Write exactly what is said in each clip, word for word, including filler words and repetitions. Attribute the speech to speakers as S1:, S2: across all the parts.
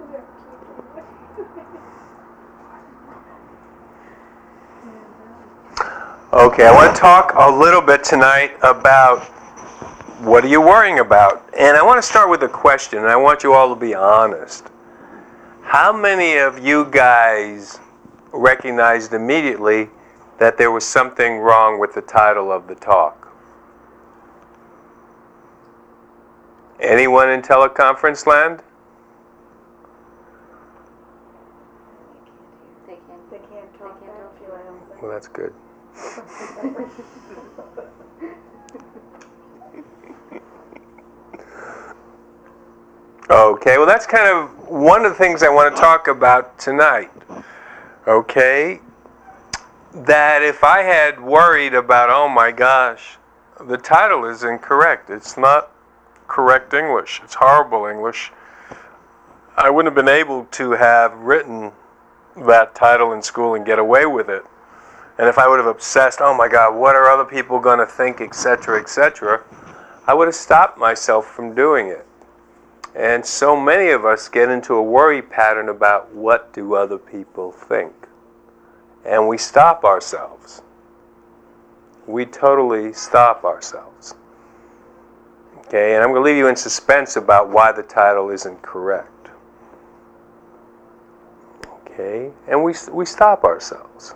S1: Okay, I want to talk a little bit tonight about what are you worrying about? And I want to start with a question, and I want you all to be honest. How many of you guys recognized immediately that there was something wrong with the title of the talk? Anyone in teleconference land?
S2: They can't, they can't talk back to you, I don't think.
S1: Well, that's good. Okay, well that's kind of one of the things I want to talk about tonight. Okay, that if I had worried about, oh my gosh, the title is incorrect, it's not correct English, it's horrible English, I wouldn't have been able to have written that title in school and get away with it. And if I would have obsessed, oh my God, what are other people going to think, et cetera, et cetera, I would have stopped myself from doing it. And so many of us get into a worry pattern about what do other people think. And we stop ourselves. We totally stop ourselves. Okay, and I'm going to leave you in suspense about why the title isn't correct. Okay, and we we stop ourselves.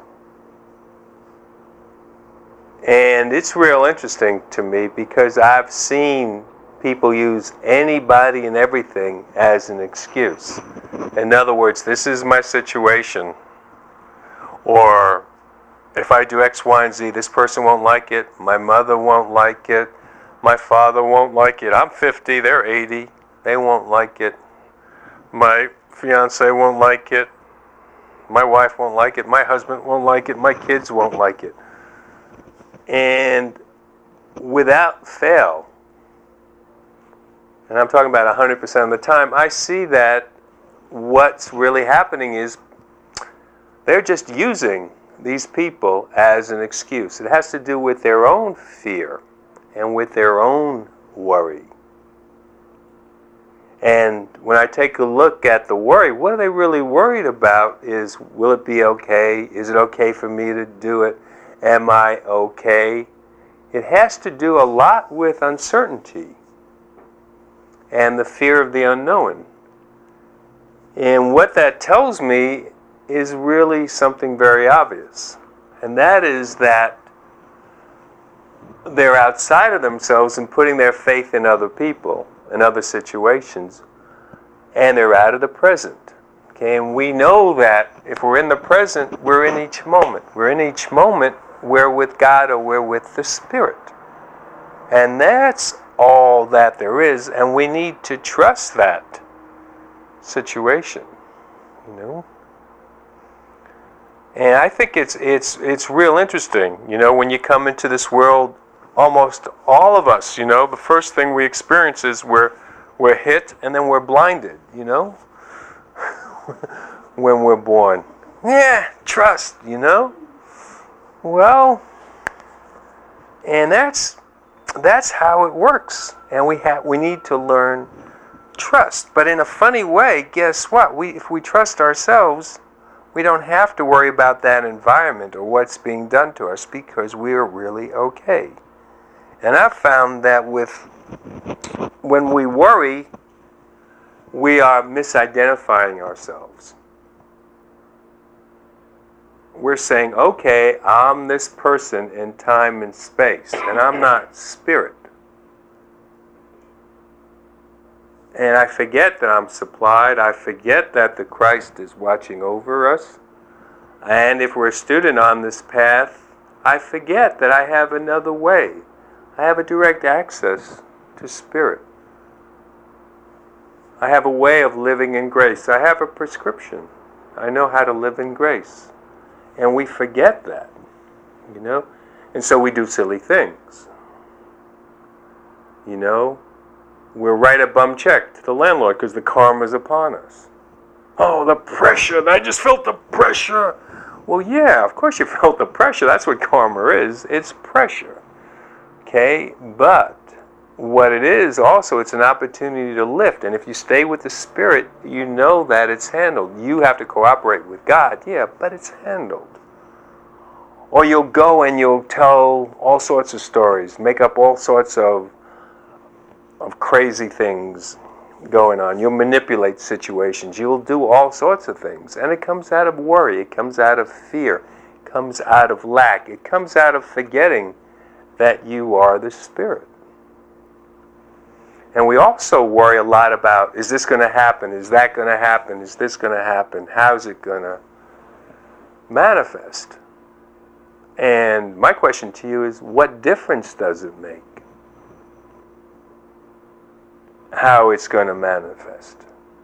S1: And it's real interesting to me because I've seen people use anybody and everything as an excuse. In other words, this is my situation. Or if I do X, Y, and Z, this person won't like it. My mother won't like it. My father won't like it. I'm fifty, they're eighty. They won't like it. My fiance won't like it. My wife won't like it. My husband won't like it. My kids won't like it. And without fail, and I'm talking about one hundred percent of the time, I see that what's really happening is they're just using these people as an excuse. It has to do with their own fear and with their own worry. And when I take a look at the worry, what are they really worried about is, will it be okay? Is it okay for me to do it? Am I okay? It has to do a lot with uncertainty and the fear of the unknown. And what that tells me is really something very obvious. And that is that they're outside of themselves and putting their faith in other people, in other situations, and they're out of the present. Okay, and we know that if we're in the present, we're in each moment. We're in each moment, we're with God or we're with the Spirit. And that's all that there is, and we need to trust that situation, you know. And I think it's it's it's real interesting, you know, when you come into this world, almost all of us, you know, the first thing we experience is we're we're hit and then we're blinded, you know, when we're born. Yeah, trust, you know. Well, and that's that's how it works, and we have we need to learn trust. But in a funny way, guess what? We if we trust ourselves, we don't have to worry about that environment or what's being done to us because we are really okay. And I've found that with when we worry, we are misidentifying ourselves. We're saying, okay, I'm this person in time and space, and I'm not spirit. And I forget that I'm supplied. I forget that the Christ is watching over us. And if we're a student on this path, I forget that I have another way. I have a direct access to Spirit. I have a way of living in grace. I have a prescription. I know how to live in grace. And we forget that, you know? And so we do silly things. You know? We'll write a bum check to the landlord because the karma's upon us. Oh, the pressure. I just felt the pressure. Well, yeah, of course you felt the pressure. That's what karma is. It's pressure. Okay? But what it is also, it's an opportunity to lift. And if you stay with the Spirit, you know that it's handled. You have to cooperate with God, yeah, but it's handled. Or you'll go and you'll tell all sorts of stories, make up all sorts of of crazy things going on. You'll manipulate situations. You'll do all sorts of things. And it comes out of worry. It comes out of fear. It comes out of lack. It comes out of forgetting that you are the Spirit. And we also worry a lot about, is this going to happen? Is that going to happen? Is this going to happen? How's it going to manifest? And my question to you is, what difference does it make how it's going to manifest?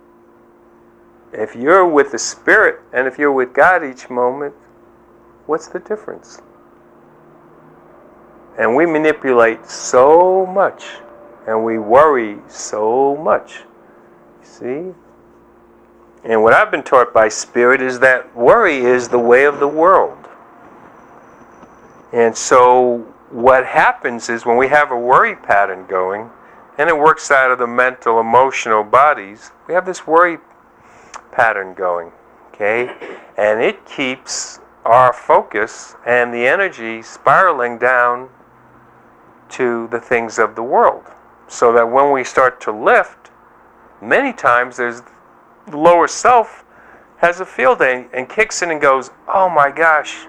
S1: If you're with the Spirit and if you're with God each moment, what's the difference? And we manipulate so much. And we worry so much. See? And what I've been taught by Spirit is that worry is the way of the world. And so what happens is when we have a worry pattern going, and it works out of the mental, emotional bodies, we have this worry pattern going. Okay? And it keeps our focus and the energy spiraling down to the things of the world. So that when we start to lift, many times there's the lower self has a field day and kicks in and goes, oh my gosh,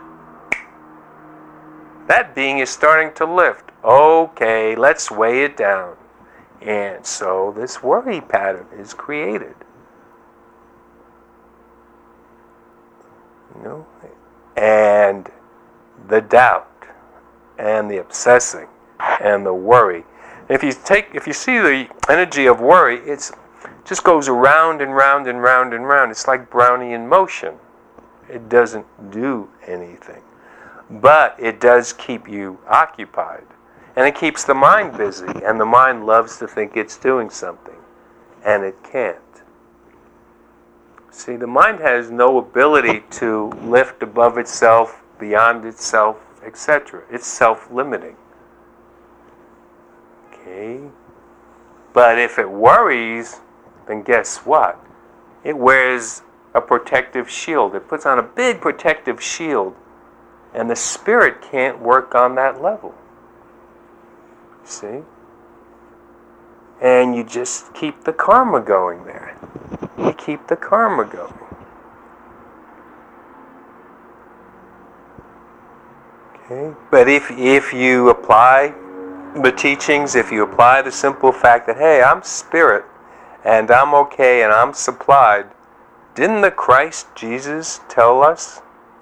S1: that being is starting to lift. Okay, let's weigh it down. And so this worry pattern is created. You know? And the doubt and the obsessing and the worry. If you take, if you see the energy of worry, it just goes around and round and round and round. It's like Brownian in motion. It doesn't do anything. But it does keep you occupied. And it keeps the mind busy. And the mind loves to think it's doing something. And it can't. See, the mind has no ability to lift above itself, beyond itself, et cetera. It's self-limiting. Okay. But if it worries, then guess what? It wears a protective shield. It puts on a big protective shield. And the Spirit can't work on that level. See? And you just keep the karma going there. You keep the karma going. Okay? But if if you apply the teachings, if you apply the simple fact that, hey, I'm Spirit, and I'm okay, and I'm supplied, didn't the Christ Jesus tell us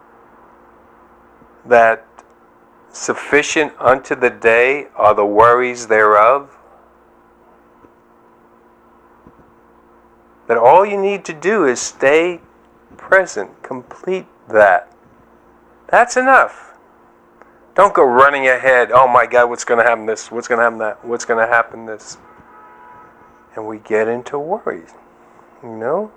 S1: that sufficient unto the day are the worries thereof? That all you need to do is stay present, complete that. That's enough. Don't go running ahead. Oh my God, what's going to happen this? What's going to happen that? What's going to happen this? And we get into worries, you know?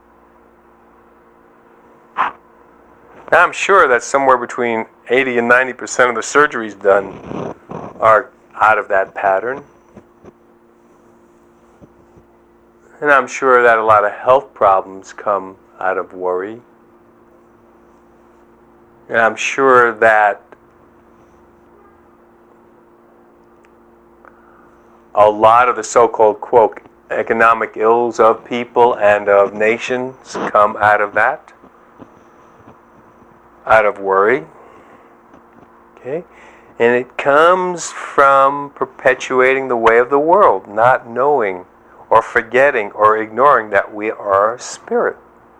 S1: Now I'm sure that somewhere between eighty and ninety percent of the surgeries done are out of that pattern. And I'm sure that a lot of health problems come out of worry. And I'm sure that a lot of the so-called, quote, economic ills of people and of nations come out of that, out of worry. Okay? And it comes from perpetuating the way of the world, not knowing or forgetting or ignoring that we are Spirit.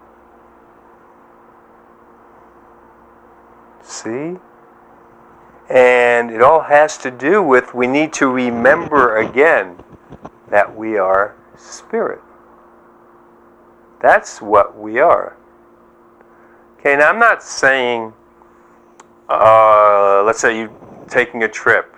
S1: See? And it all has to do with, we need to remember again that we are Spirit. That's what we are. Okay, now I'm not saying, uh, let's say you're taking a trip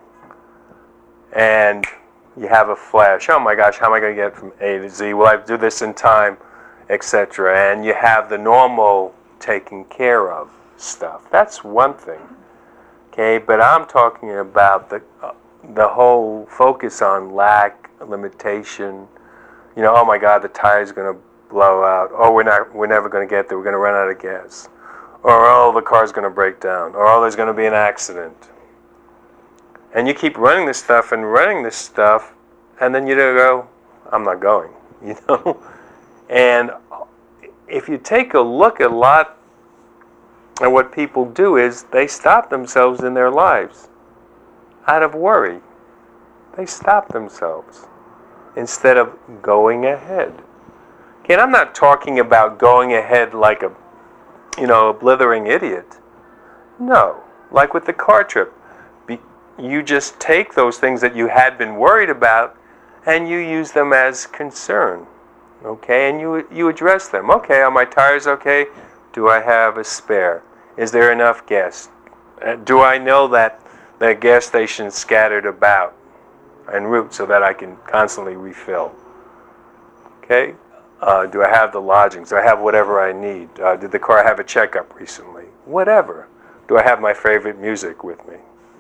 S1: and you have a flash. Oh my gosh, how am I going to get from A to Z? Will I do this in time, et cetera? And you have the normal taken care of stuff. That's one thing. Okay, but I'm talking about the uh, the whole focus on lack, limitation, you know, oh my God, the tire's going to blow out. Oh, we're not, we're never going to get there. We're going to run out of gas. Or, oh, the car's going to break down. Or, oh, there's going to be an accident. And you keep running this stuff and running this stuff, and then you go, I'm not going, you know? And if you take a look at a lot, and what people do is they stop themselves in their lives out of worry. They stop themselves instead of going ahead. Again, I'm not talking about going ahead like a, you know, a blithering idiot. No, like with the car trip. Be, you just take those things that you had been worried about and you use them as concern. Okay, and you you address them. Okay, are my tires okay? Do I have a spare? Is there enough gas? Uh, do I know that the gas station is scattered about en route so that I can constantly refill? Okay, uh, do I have the lodgings? Do I have whatever I need? Uh, did the car have a checkup recently? Whatever. Do I have my favorite music with me?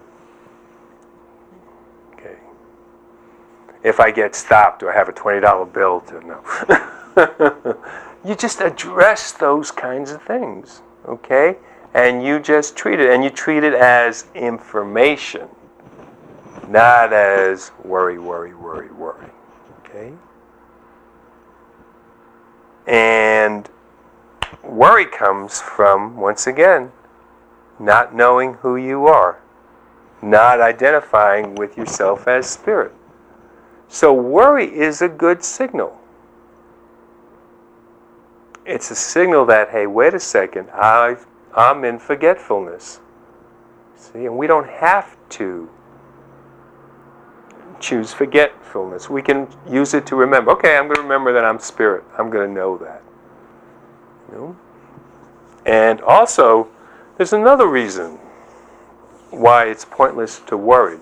S1: Okay. If I get stopped, do I have a twenty dollar bill to know? You just address those kinds of things, okay? And you just treat it, and you treat it as information, not as worry, worry, worry, worry, okay? And worry comes from, once again, not knowing who you are, not identifying with yourself as spirit. So worry is a good signal. It's a signal that, hey, wait a second, I've I'm in forgetfulness. See, and we don't have to choose forgetfulness. We can use it to remember. Okay, I'm going to remember that I'm spirit. I'm going to know that. You know? And also, there's another reason why it's pointless to worry.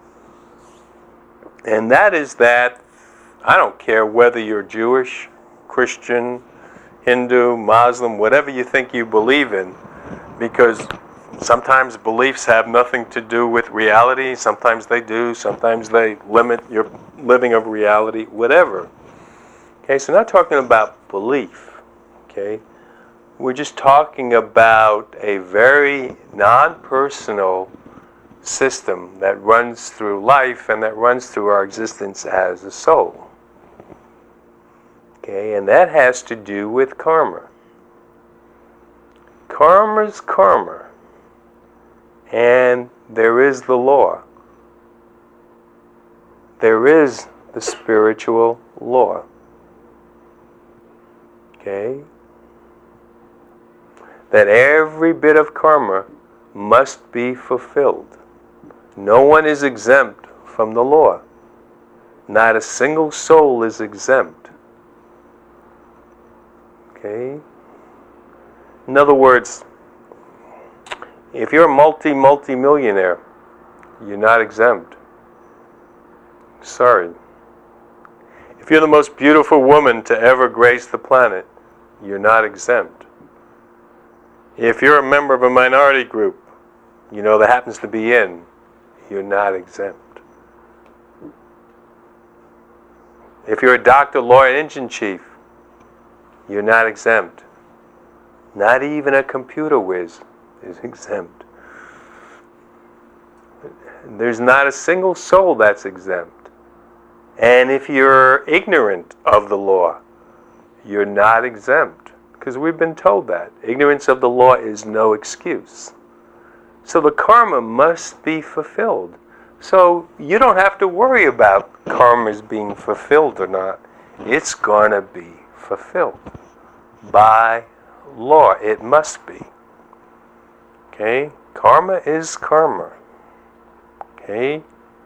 S1: And that is that I don't care whether you're Jewish, Christian, Hindu, Muslim, whatever you think you believe in, because sometimes beliefs have nothing to do with reality. Sometimes they do. Sometimes they limit your living of reality, whatever. Okay, so not talking about belief. Okay, we're just talking about a very non-personal system that runs through life and that runs through our existence as a soul. Okay, and that has to do with karma. Karma's karma, and there is the law. There is the spiritual law. Okay? That every bit of karma must be fulfilled. No one is exempt from the law. Not a single soul is exempt. Okay? In other words, if you're a multi, multi-millionaire, you're not exempt. Sorry. If you're the most beautiful woman to ever grace the planet, you're not exempt. If you're a member of a minority group, you know, that happens to be in, you're not exempt. If you're a doctor, lawyer, engine chief, you're not exempt. Not even a computer whiz is exempt. There's not a single soul that's exempt. And if you're ignorant of the law, you're not exempt. Because we've been told that. Ignorance of the law is no excuse. So the karma must be fulfilled. So you don't have to worry about karma's being fulfilled or not. It's going to be fulfilled by law. It must be. Okay? Karma is karma. Okay?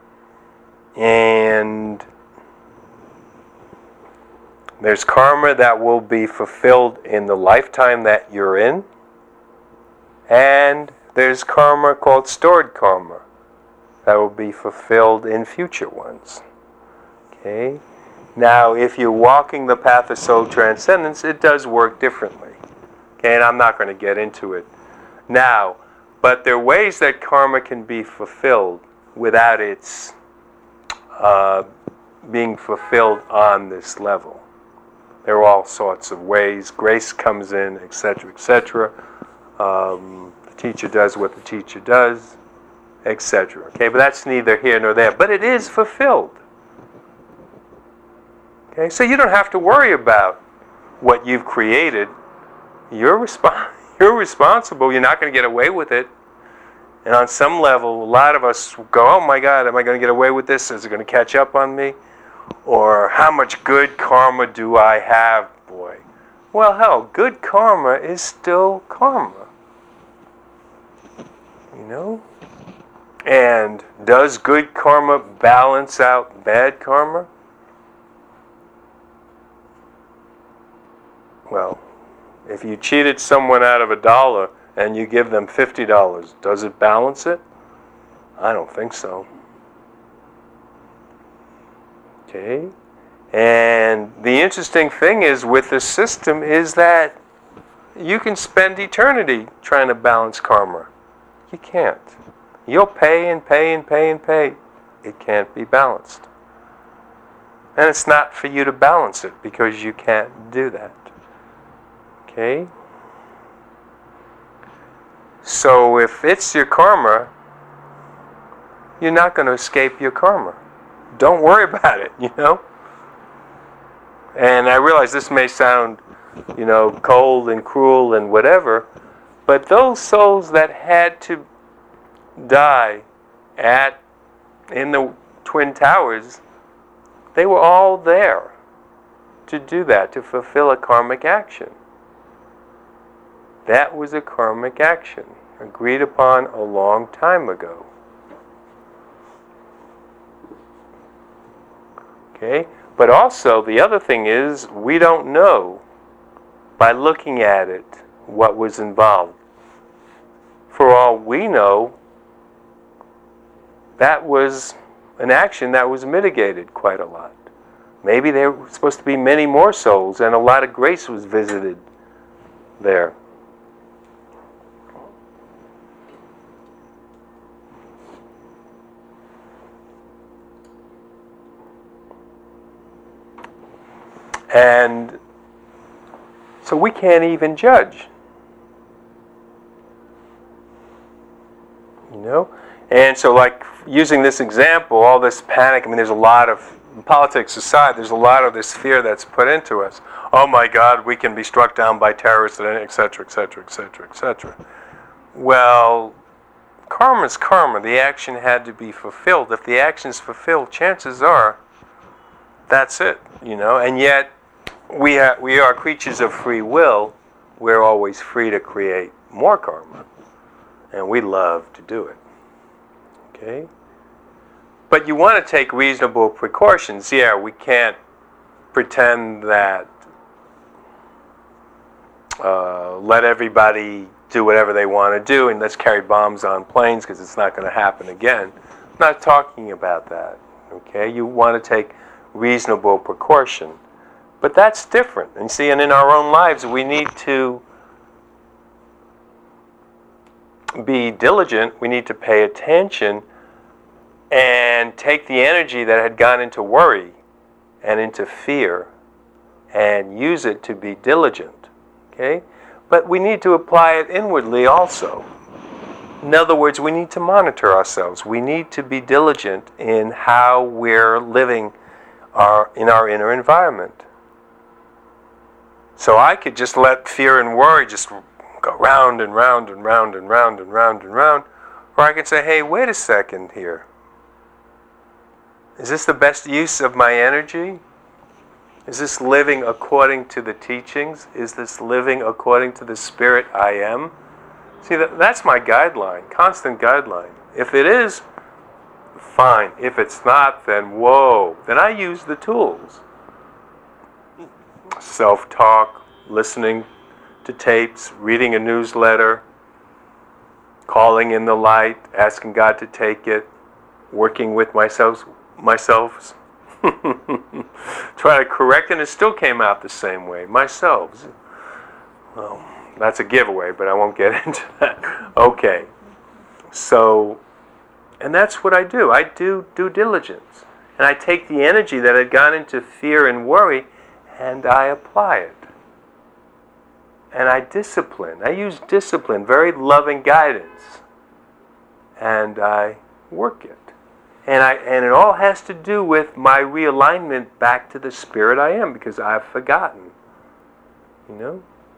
S1: And there's karma that will be fulfilled in the lifetime that you're in. And there's karma called stored karma that will be fulfilled in future ones. Okay? Now, if you're walking the path of soul transcendence, it does work differently. Okay, and I'm not going to get into it now, but there are ways that karma can be fulfilled without its uh, being fulfilled on this level. There are all sorts of ways. Grace comes in, et cetera, et cetera. Um, the teacher does what the teacher does, et cetera. Okay, but that's neither here nor there. But it is fulfilled. Okay, so you don't have to worry about what you've created. You're resp- You're responsible. You're not going to get away with it. And on some level, a lot of us go, oh my God, am I going to get away with this? Is it going to catch up on me? Or how much good karma do I have, boy? Well, hell, good karma is still karma. You know? And does good karma balance out bad karma? Well, if you cheated someone out of a dollar and you give them fifty dollars, does it balance it? I don't think so. Okay? And the interesting thing is with this system is that you can spend eternity trying to balance karma. You can't. You'll pay and pay and pay and pay. It can't be balanced. And it's not for you to balance it because you can't do that. Okay? So if it's your karma, you're not going to escape your karma. Don't worry about it, you know? And I realize this may sound, you know, cold and cruel and whatever, but those souls that had to die at in the Twin Towers, they were all there to do that, to fulfill a karmic action. That was a karmic action, agreed upon a long time ago. Okay? But also, the other thing is, we don't know, by looking at it, what was involved. For all we know, that was an action that was mitigated quite a lot. Maybe there were supposed to be many more souls, and a lot of grace was visited there. And so we can't even judge. You know? And so, like, using this example, all this panic, I mean, there's a lot of, politics aside, there's a lot of this fear that's put into us. Oh my God, we can be struck down by terrorists, et cetera, et cetera, et cetera, et cetera. Well, karma's karma. The action had to be fulfilled. If the action's fulfilled, chances are that's it, you know? And yet, we are, we are creatures of free will. We're always free to create more karma. And we love to do it. Okay? But you want to take reasonable precautions. Yeah, we can't pretend that uh, let everybody do whatever they want to do and let's carry bombs on planes because it's not going to happen again. I'm not talking about that. Okay? You want to take reasonable precaution. But that's different. And see, and in our own lives, we need to be diligent. We need to pay attention and take the energy that had gone into worry and into fear and use it to be diligent. Okay? But we need to apply it inwardly also. In other words, we need to monitor ourselves. We need to be diligent in how we're living our, in our inner environment. So I could just let fear and worry just go round and round and round and round and round and round. Or I could say, hey, wait a second here. Is this the best use of my energy? Is this living according to the teachings? Is this living according to the spirit I am? See, that, that's my guideline, constant guideline. If it is, fine. If it's not, then whoa. Then I use the tools. Self-talk, listening to tapes, reading a newsletter, calling in the light, asking God to take it, working with myself, myself, try to correct it, and it still came out the same way, myself. Well, that's a giveaway, but I won't get into that. Okay, so, and that's what I do. I do due diligence. And I take the energy that had gone into fear and worry, and I apply it. And I discipline. I use discipline, very loving guidance. And I work it. And I and it all has to do with my realignment back to the spirit I am, because I've forgotten. You know?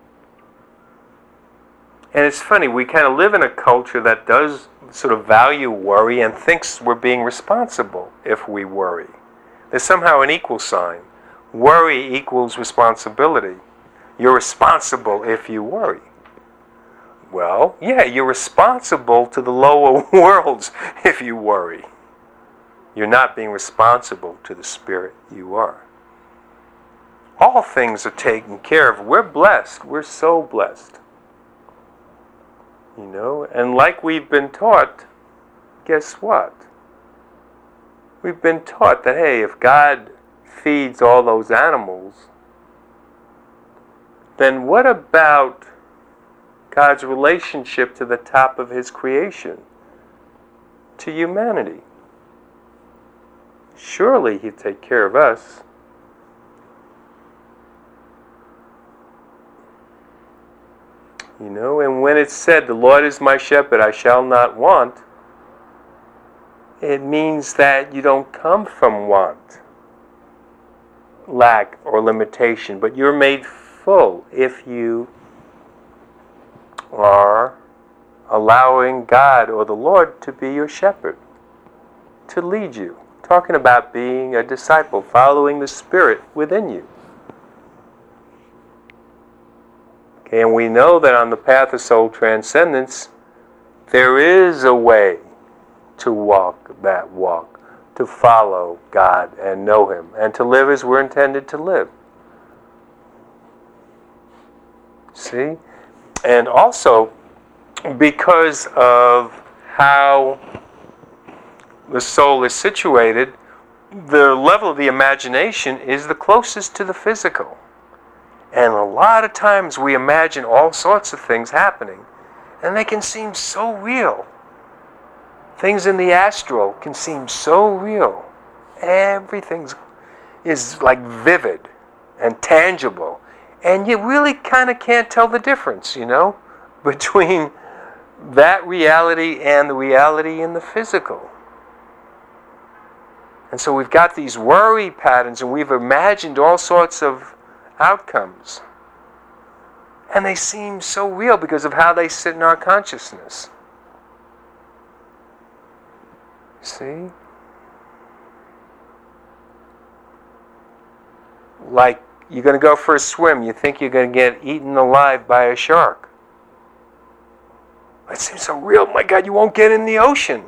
S1: And it's funny, we kind of live in a culture that does sort of value worry and thinks we're being responsible if we worry. There's somehow an equal sign. Worry equals responsibility. You're responsible if you worry. Well, yeah, you're responsible to the lower worlds if you worry. You're not being responsible to the spirit you are. All things are taken care of. We're blessed. We're so blessed. You know, and like we've been taught, guess what? We've been taught that, hey, if God feeds all those animals, then what about God's relationship to the top of His creation, to humanity? Surely He'd take care of us. You know, and when it's said, the Lord is my shepherd, I shall not want, it means that you don't come from want, lack, or limitation, but you're made full if you are allowing God or the Lord to be your shepherd, to lead you. Talking about being a disciple, following the Spirit within you. Okay, and we know that on the path of soul transcendence, there is a way to walk that walk, to follow God and know Him, and to live as we're intended to live. See? And also, because of how the soul is situated, the level of the imagination is the closest to the physical. And a lot of times we imagine all sorts of things happening, and they can seem so real. Things in the astral can seem so real. Everything is like vivid and tangible. And you really kind of can't tell the difference, you know, between that reality and the reality in the physical. And so we've got these worry patterns, and we've imagined all sorts of outcomes. And they seem so real because of how they sit in our consciousness. See? Like, you're going to go for a swim, you think you're going to get eaten alive by a shark. It seems so real. My God, you won't get in the ocean.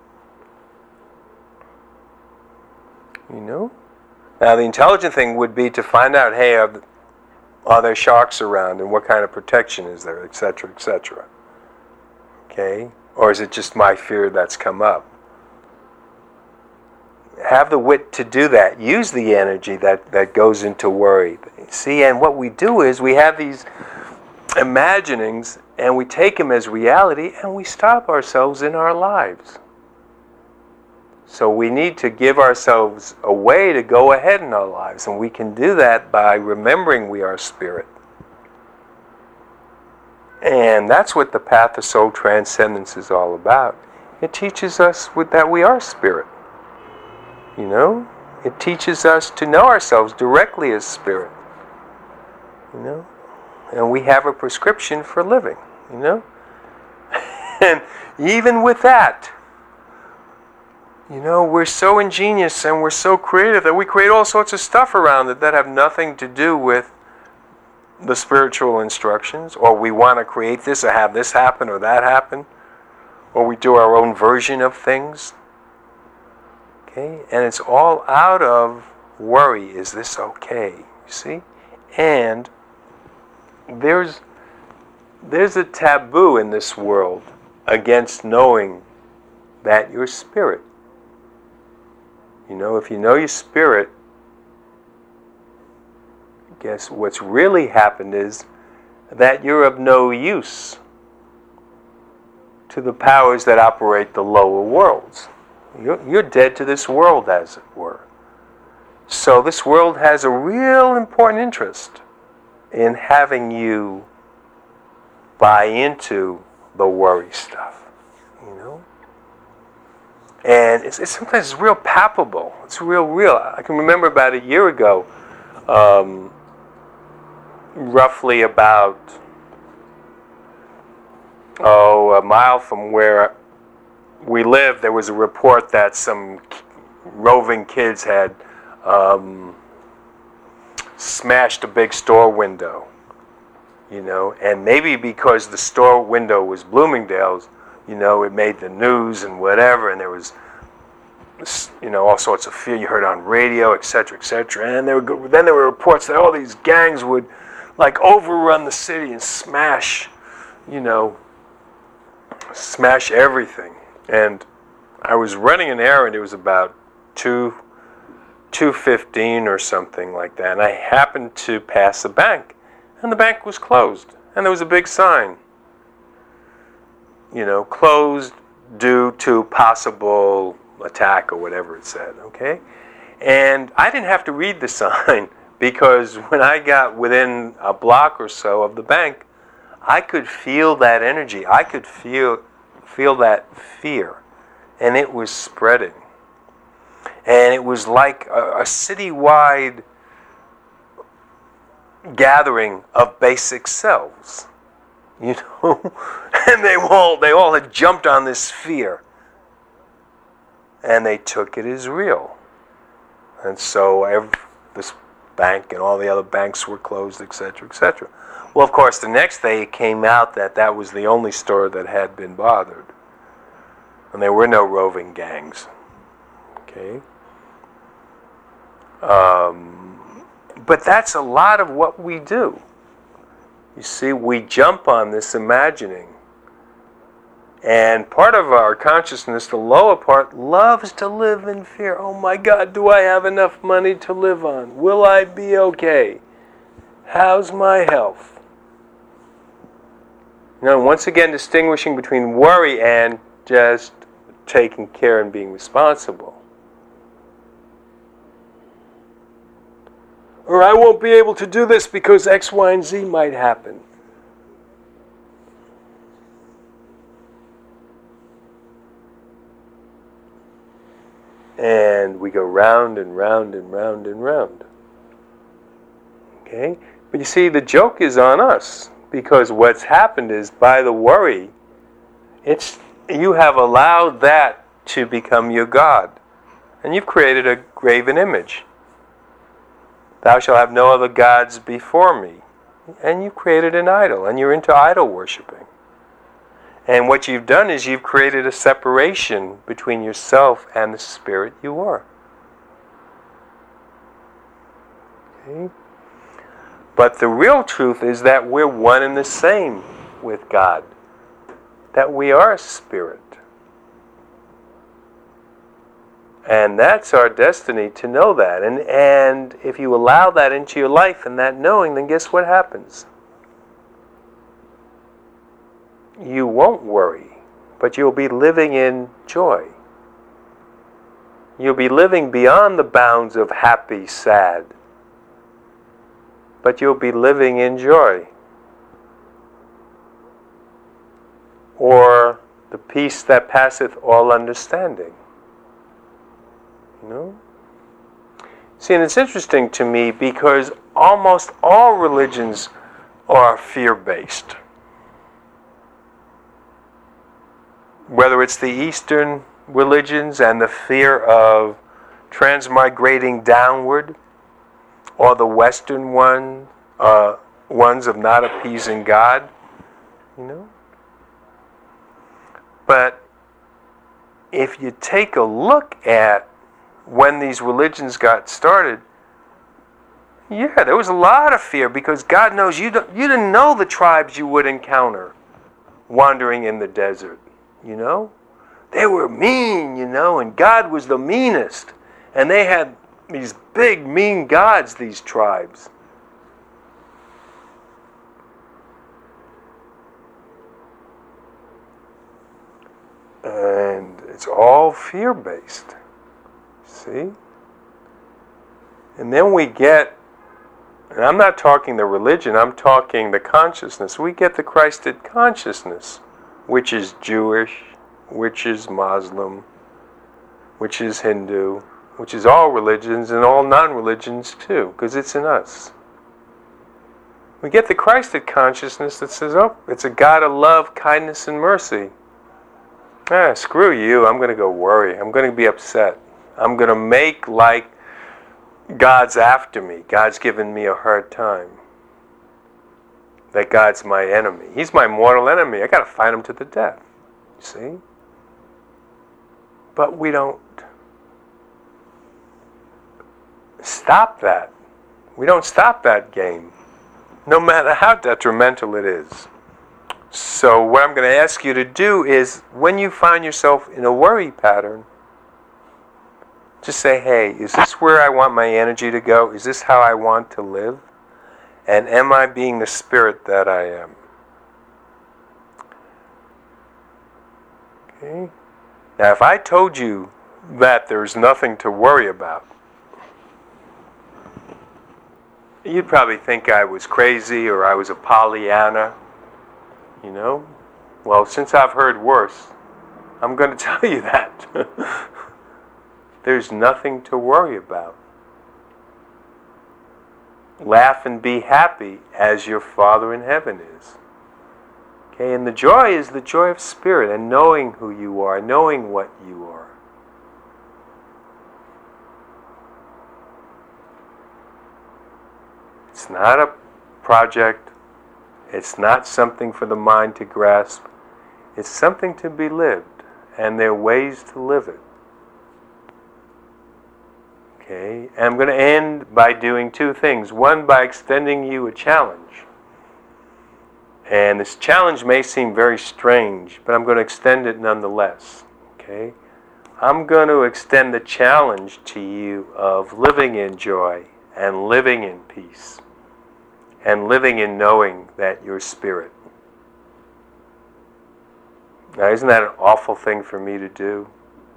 S1: You know? Now, the intelligent thing would be to find out, hey, are, are there sharks around, and what kind of protection is there, et cetera, et cetera. Okay? Or is it just my fear that's come up? Have the wit to do that. Use the energy that, that goes into worry. See, and what we do is we have these imaginings, and we take them as reality, and we stop ourselves in our lives. So we need to give ourselves a way to go ahead in our lives, and we can do that by remembering we are spirit. And that's what the path of soul transcendence is all about. It teaches us with that we are spirit. You know? It teaches us to know ourselves directly as spirit. You know? And we have a prescription for living. You know? And even with that, you know, we're so ingenious and we're so creative that we create all sorts of stuff around it that have nothing to do with the spiritual instructions, or we want to create this or have this happen or that happen, or we do our own version of things. Okay? And it's all out of worry. Is this okay? You see? And there's there's a taboo in this world against knowing that you're spirit. You know, if you know your spirit, guess what's really happened is that you're of no use to the powers that operate the lower worlds. You're, you're dead to this world, as it were. So this world has a real important interest in having you buy into the worry stuff, you know? And it's, it's sometimes it's real palpable. It's real, real. I can remember about a year ago, um, roughly about, oh, a mile from where we lived, there was a report that some roving kids had um, smashed a big store window, you know, and maybe because the store window was Bloomingdale's, you know, it made the news and whatever, and there was, you know, all sorts of fear. You heard on radio, et cetera, et cetera. And there were, then there were reports that all these gangs would, like, overrun the city and smash, you know, smash everything. And I was running an errand. It was about two, two fifteen or something like that. And I happened to pass a bank, and the bank was closed, and there was a big sign. You know, closed due to possible attack or whatever it said, okay? And I didn't have to read the sign because when I got within a block or so of the bank, I could feel that energy. I could feel feel that fear, and it was spreading. And it was like a, a citywide gathering of basic selves. You know, and they all they all had jumped on this fear, and they took it as real. And so every, this bank and all the other banks were closed, et cetera, et cetera. Well, of course, the next day it came out that that was the only store that had been bothered, and there were no roving gangs. Okay. Um, but that's a lot of what we do. You see, we jump on this imagining. And part of our consciousness, the lower part, loves to live in fear. Oh my God, do I have enough money to live on? Will I be okay? How's my health? You know, once again, distinguishing between worry and just taking care and being responsible. Or I won't be able to do this because X, Y, and Z might happen. And we go round and round and round and round. Okay? But you see, the joke is on us, because what's happened is by the worry, it's you have allowed that to become your God. And you've created a graven image. Thou shalt have no other gods before me. And you've created an idol, and you're into idol worshiping. And what you've done is you've created a separation between yourself and the spirit you are. Okay? But the real truth is that we're one and the same with God. That we are a spirit. And that's our destiny, to know that. And and if you allow that into your life and that knowing, then guess what happens? You won't worry, but you'll be living in joy. You'll be living beyond the bounds of happy, sad. But you'll be living in joy. Or the peace that passeth all understanding. You know? See, and it's interesting to me because almost all religions are fear-based. Whether it's the Eastern religions and the fear of transmigrating downward, or the Western one, uh, ones of not appeasing God, you know? But if you take a look at when these religions got started, yeah, there was a lot of fear because God knows you don't, you didn't know the tribes you would encounter wandering in the desert, you know? They were mean, you know, and God was the meanest. And they had these big, mean gods, these tribes. And it's all fear-based. See? And then we get, and I'm not talking the religion, I'm talking the consciousness. We get the Christed consciousness, which is Jewish, which is Muslim, which is Hindu, which is all religions and all non-religions too, because it's in us. We get the Christed consciousness that says, oh, it's a God of love, kindness, and mercy. Ah, screw you, I'm going to go worry. I'm going to be upset. I'm going to make like God's after me. God's given me a hard time. That God's my enemy. He's my mortal enemy. I got to fight him to the death. You see? But we don't stop that. We don't stop that game, no matter how detrimental it is. So what I'm going to ask you to do is, when you find yourself in a worry pattern, just say, hey, is this where I want my energy to go? Is this how I want to live? And am I being the spirit that I am? Okay. Now, if I told you that there's nothing to worry about, you'd probably think I was crazy or I was a Pollyanna, you know? Well, since I've heard worse, I'm going to tell you that. There's nothing to worry about. Laugh and be happy as your Father in heaven is. Okay, and the joy is the joy of spirit and knowing who you are, knowing what you are. It's not a project. It's not something for the mind to grasp. It's something to be lived, and there are ways to live it. Okay, and I'm going to end by doing two things. One, by extending you a challenge. And this challenge may seem very strange, but I'm going to extend it nonetheless. Okay? I'm going to extend the challenge to you of living in joy and living in peace and living in knowing that you're spirit. Now, isn't that an awful thing for me to do?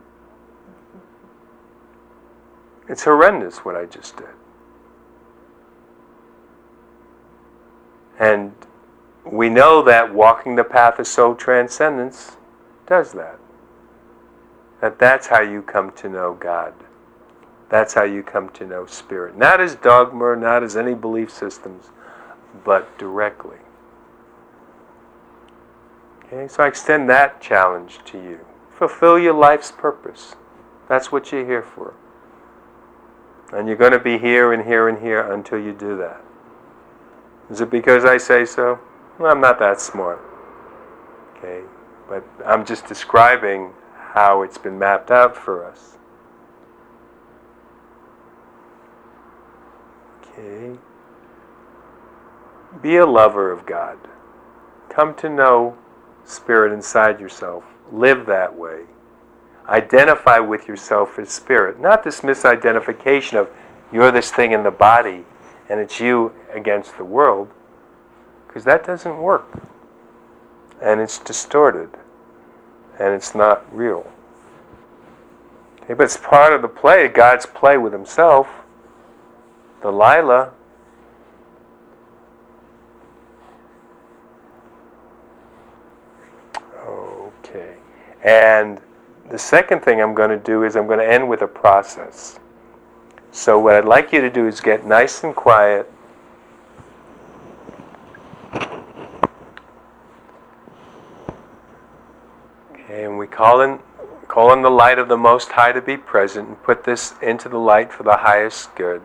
S1: It's horrendous what I just did. And we know that walking the path of soul transcendence does that. That that's how you come to know God. That's how you come to know spirit. Not as dogma, not as any belief systems, but directly. Okay, so I extend that challenge to you. Fulfill your life's purpose. That's what you're here for. And you're going to be here and here and here until you do that. Is it because I say so? Well, I'm not that smart. Okay, but I'm just describing how it's been mapped out for us. Okay. Be a lover of God. Come to know spirit inside yourself. Live that way. Identify with yourself as spirit. Not this misidentification of you're this thing in the body and it's you against the world, because that doesn't work. And it's distorted. And it's not real. Okay, but it's part of the play, God's play with himself. Delilah. Okay. And the second thing I'm going to do is I'm going to end with a process. So what I'd like you to do is get nice and quiet. Okay, and we call in, call in the light of the Most High to be present and put this into the light for the highest good.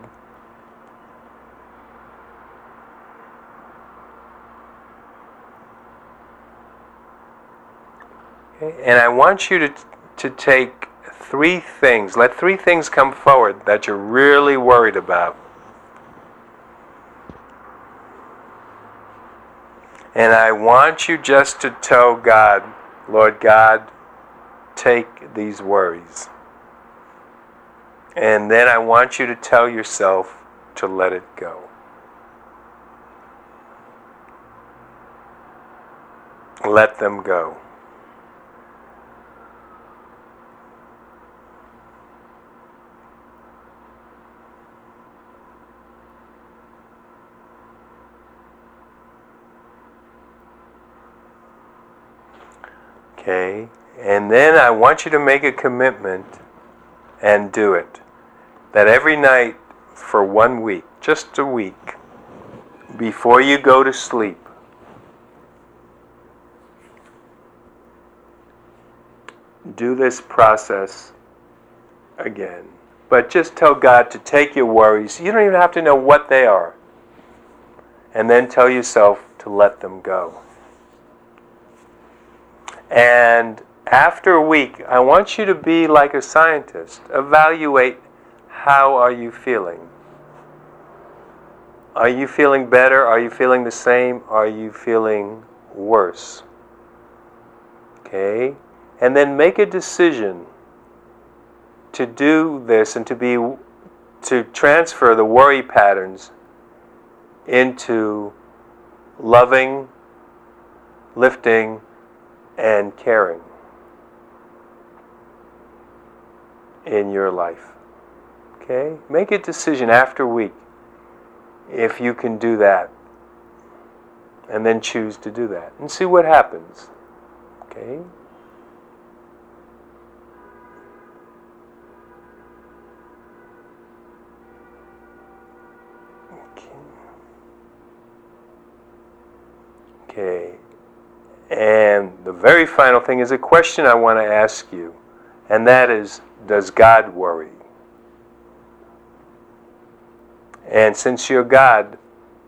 S1: Okay, and I want you to to take three things. Let three things come forward that you're really worried about. And I want you just to tell God, Lord God, take these worries. And then I want you to tell yourself to let it go. Let them go. Okay? And then I want you to make a commitment and do it. That every night for one week, just a week, before you go to sleep, do this process again. But just tell God to take your worries. You don't even have to know what they are. And then tell yourself to let them go. And after a week, I want you to be like a scientist. Evaluate, how are you feeling? Are you feeling better? Are you feeling the same? Are you feeling worse? Okay? And then make a decision to do this and to be to transfer the worry patterns into loving, lifting, and caring in your life. Okay? Make a decision after a week if you can do that. And then choose to do that. And see what happens. Okay? Okay. And the very final thing is a question I want to ask you, and that is, does God worry? And since you're God,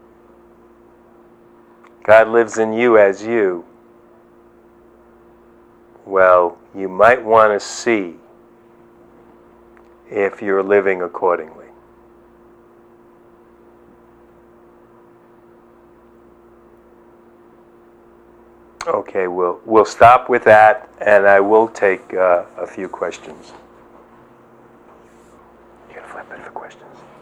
S1: God lives in you as you, well, you might want to see if you're living accordingly. Okay, we'll, we'll stop with that, and I will take uh, a few questions. You're going to flip it for questions?